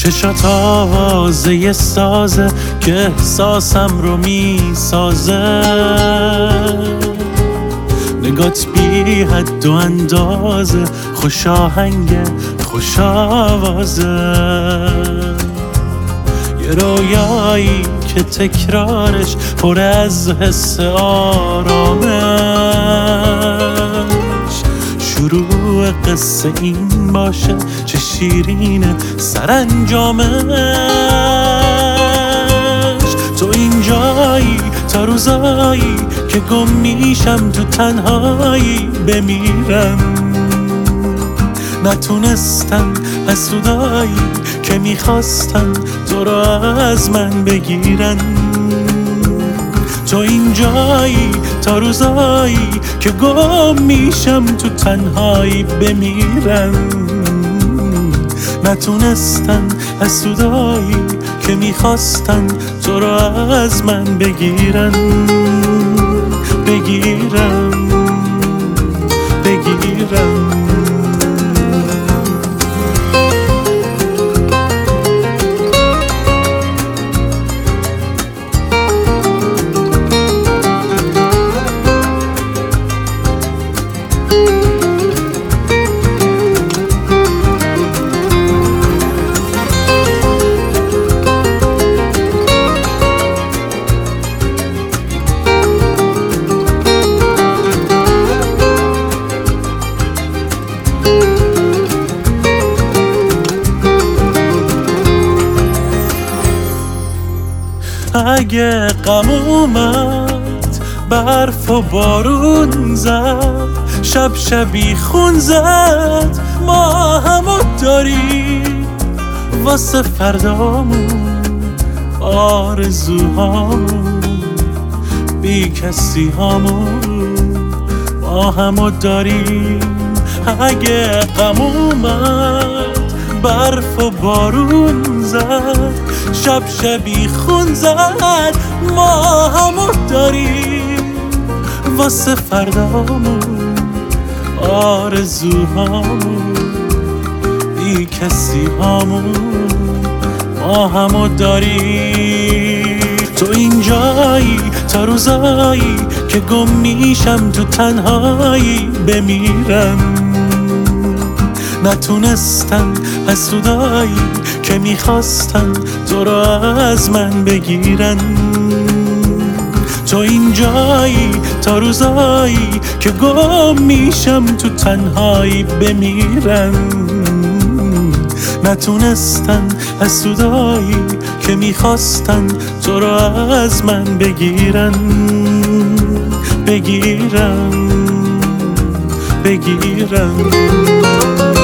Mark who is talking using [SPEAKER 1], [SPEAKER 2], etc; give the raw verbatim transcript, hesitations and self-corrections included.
[SPEAKER 1] چشات آوازه یه سازه که احساسم رو میسازه، نگات بی حد و اندازه، خوش آهنگ خوش آوازه، یه رویایی که تکرارش پر از حس آرامش، شروع قصه این باشه چه شیرینه سرانجامش. تو اینجایی تا روزایی که گم میشم تو تنهایی بمیرم، نتونستن حسودایی که میخواستن تو رو از من بگیرن. تو اینجایی تا روزایی که گم میشم تو تنهایی بمیرم، نتونستن حسودایی که میخواستن تو رو از من بگیرن بگیرن بگیرن. اگه غم اومد برف و بارون زد، شب شبی خون زد، ما همو داریم واسه فردامون، آرزوهامون، بی کسی هامون، ما همو داریم. اگه غم اومد برف و بارون زد، شب شبی خون زد، ما همو داریم واسه فردامون، آرزوهامون، بی کسی هامون، ما همو داریم. تو اینجایی تا روزایی که گم میشم تو تنهایی بمیرم، نتونستن حسودایی که میخواستن تو رو از من بگیرن. تو اینجایی تا روزایی که گم میشم تو تنهایی بمیرم، نتونستن حسودایی که میخواستن تو رو از من بگیرن بگیرن بگیرن.